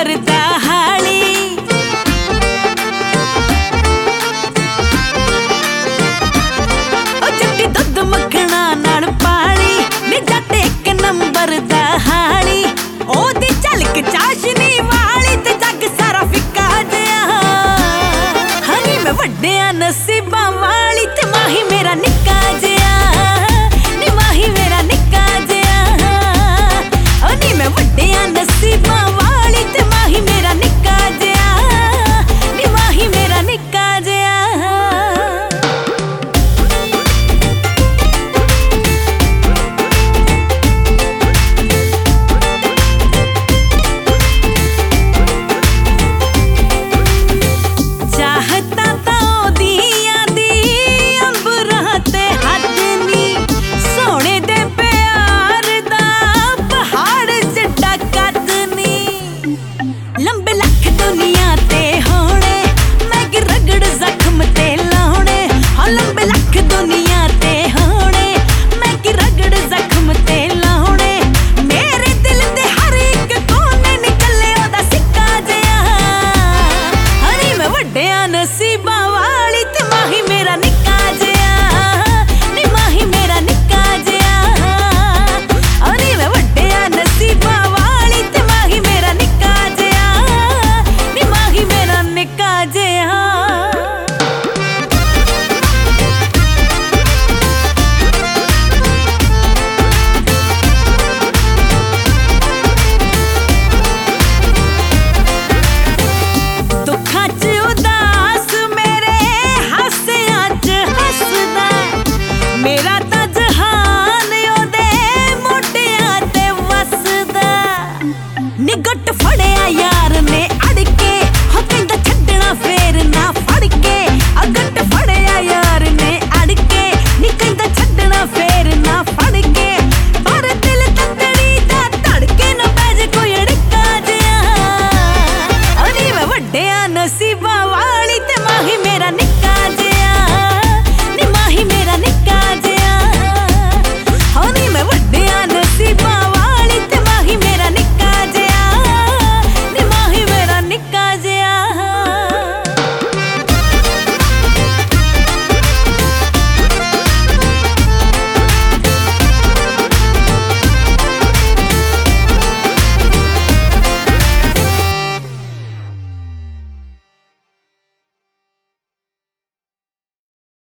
number दा हाली ओ जट्टी दुध मक्खना नाल पाली नी जट एक नंबर दा हाली ओदी झलक चाशनी वाली ते जग सारा फिक्का जिहा हनी मैं वड्डिया नसीबां वाली ते माही मेरा निक्का जिहा नी माही मेरा निक्का जिहा ओ नी मैं वड्डिया नसीबां वाली ते माही मेरा निक्का जिहा नी माही मेरा निक्का जिहा लंबे लख दुनिया ते होने मैं कि रगड़ जख्म ते लाने हाँ लंबे लख दुनिया ते होने मैं कि रगड़ जख्म ते लाने मेरे दिल दे हर एक कोने निकले ओदा सिक्का जिहा हनी मैं वड्डिया नसीबां वाली ते माही मेरा निक्का जिहा नी माही मेरा निक्का जिहा हनी मैं वड्डिया नसीबां वाली ते माही मेरा निक्का निक्का जिहा दुखां च उदास मेरे हासियां च हसदा मेरा तां जहान ओदे मोढियां ते वसदा नी गुट फड़िया यार ने